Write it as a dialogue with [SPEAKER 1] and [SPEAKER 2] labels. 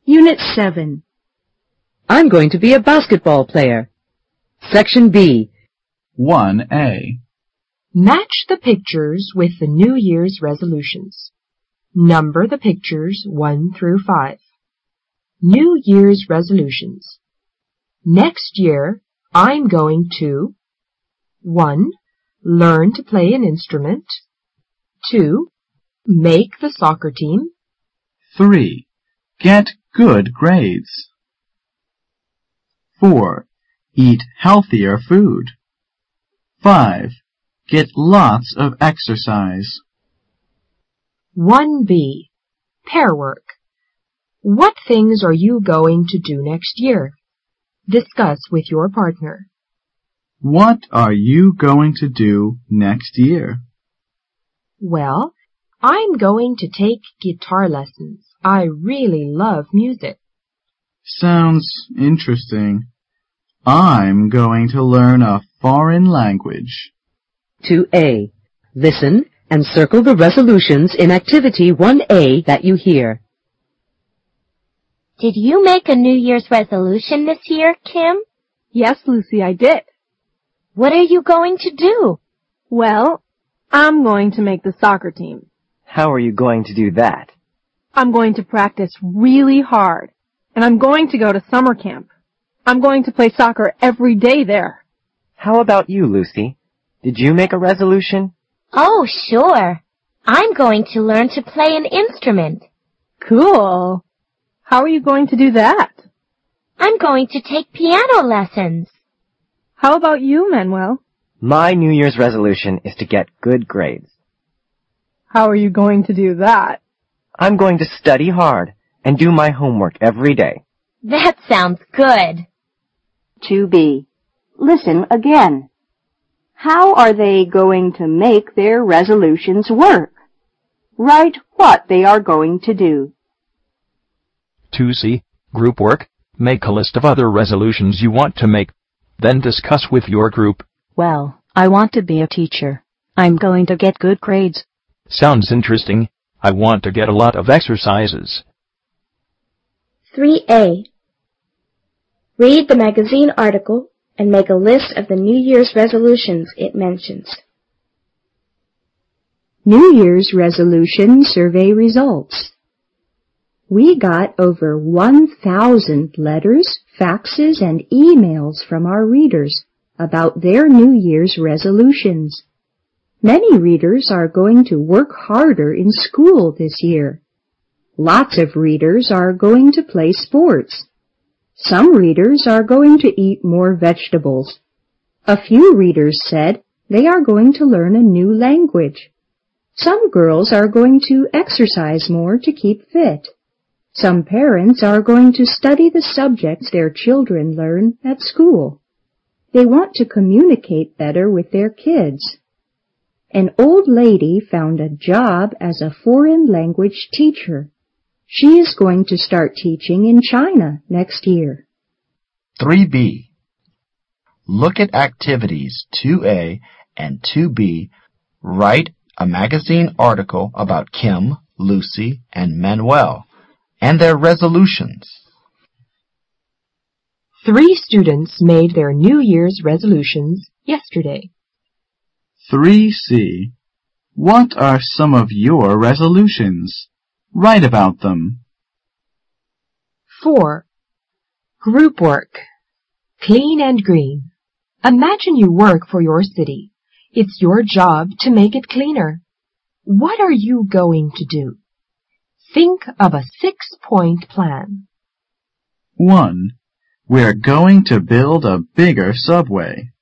[SPEAKER 1] Unit 7.
[SPEAKER 2] I'm going to be a basketball player. Section B.
[SPEAKER 3] 1A.
[SPEAKER 4] Match the pictures with the New Year's resolutions. Number the pictures 1 through 5. New Year's resolutions. Next year, I'm going to 1. Learn to play an instrument. 2. Make the soccer team.
[SPEAKER 3] 3. Get good grades. 4. Eat healthier food. 5. Get lots of exercise.
[SPEAKER 4] 1B. Pair work. What things are you going to do next year? Discuss with your partner.
[SPEAKER 3] What are you going to do next year?
[SPEAKER 4] Well, I'm going to take guitar lessons. I really love music.
[SPEAKER 3] Sounds interesting. I'm going to learn a foreign language.
[SPEAKER 2] 2A. Listen and circle the resolutions in Activity 1A that you hear.
[SPEAKER 5] Did you make a New Year's resolution this year, Kim?
[SPEAKER 1] Yes, Lucy, I did.
[SPEAKER 5] What are you going to do?
[SPEAKER 1] Well, I'm going to make the soccer team.
[SPEAKER 6] How are you going to do that?
[SPEAKER 1] I'm going to practice really hard, and I'm going to go to summer camp. I'm going to play soccer every day there.
[SPEAKER 6] How about you, Lucy? Did you make a resolution?
[SPEAKER 5] Oh, sure. I'm going to learn to play an instrument.
[SPEAKER 1] Cool. How are you going to do that?
[SPEAKER 5] I'm going to take piano lessons.
[SPEAKER 1] How about you, Manuel?
[SPEAKER 6] My New Year's resolution is to get good grades.
[SPEAKER 1] How are you going to do that?
[SPEAKER 6] I'm going to study hard and do my homework every day.
[SPEAKER 5] That sounds good.
[SPEAKER 7] 2B. Listen again. How are they going to make their resolutions work? Write what they are going to do.
[SPEAKER 8] 2C. Group work. Make a list of other resolutions you want to make. Then discuss with your group.
[SPEAKER 9] Well, I want to be a teacher. I'm going to get good grades.
[SPEAKER 8] Sounds interesting. I want to get a lot of exercises.
[SPEAKER 10] 3A. Read the magazine article and make a list of the New Year's resolutions it mentions.
[SPEAKER 11] New Year's resolution survey results. We got over 1,000 letters, faxes, and emails from our readers about their New Year's resolutions. Many readers are going to work harder in school this year. Lots of readers are going to play sports. Some readers are going to eat more vegetables. A few readers said they are going to learn a new language. Some girls are going to exercise more to keep fit. Some parents are going to study the subjects their children learn at school. They want to communicate better with their kids. An old lady found a job as a foreign language teacher. She is going to start teaching in China next year.
[SPEAKER 12] 3B. Look at activities 2A and 2B. Write a magazine article about Kim, Lucy, and Manuel and their resolutions.
[SPEAKER 4] 3 students made their New Year's resolutions yesterday.
[SPEAKER 3] 3C. What are some of your resolutions? Write about them.
[SPEAKER 4] 4. Group work. Clean and green. Imagine you work for your city. It's your job to make it cleaner. What are you going to do? Think of a 6-point plan.
[SPEAKER 3] 1. We're going to build a bigger subway.